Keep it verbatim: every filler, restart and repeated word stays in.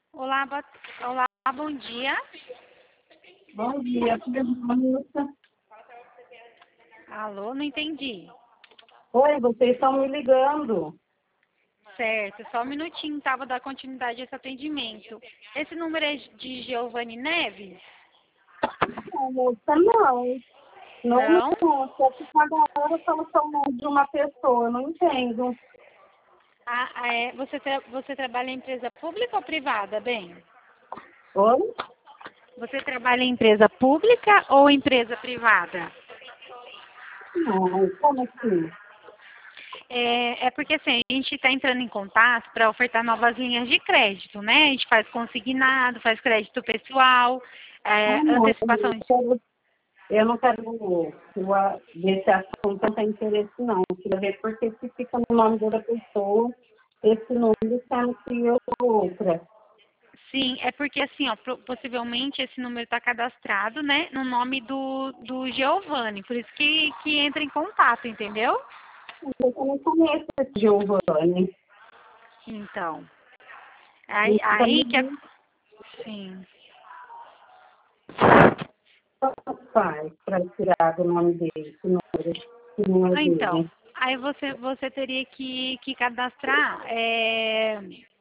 Olá, boa- olá, bom dia. Bom dia, tudo bem? Alô, não entendi. Oi, vocês estão me ligando. Certo, só um minutinho, tá? Vou dar continuidade a esse atendimento. Esse número é de Giovanni Neves? Não, moça, não. Não, Não? não. Só que cada hora fala só o nome de uma pessoa, eu não entendo. Ah, ah, é, você, tra- você trabalha em empresa pública ou privada, bem? Oi? Você trabalha em empresa pública ou empresa privada? Não, como assim? É, é porque assim, a gente está entrando em contato para ofertar novas linhas de crédito, né? A gente faz consignado, faz crédito pessoal, é, Ah, não. antecipação Eu, de... quero, eu não quero sua, desse assunto, não tem interesse, não. Eu queria ver por que se fica no nome da pessoa esse número, sendo que eu sou outra. Sim, é porque assim, ó, pro- possivelmente esse número está cadastrado, né, no nome do, do Giovanni, por isso que, que entra em contato, entendeu? Eu não conheço esse Giovanni. Então, aí, Nunca aí me que é, vi. sim. Como faz para tirar do nome dele, que número, que não é Então, dele? aí você, você teria que, que cadastrar, é,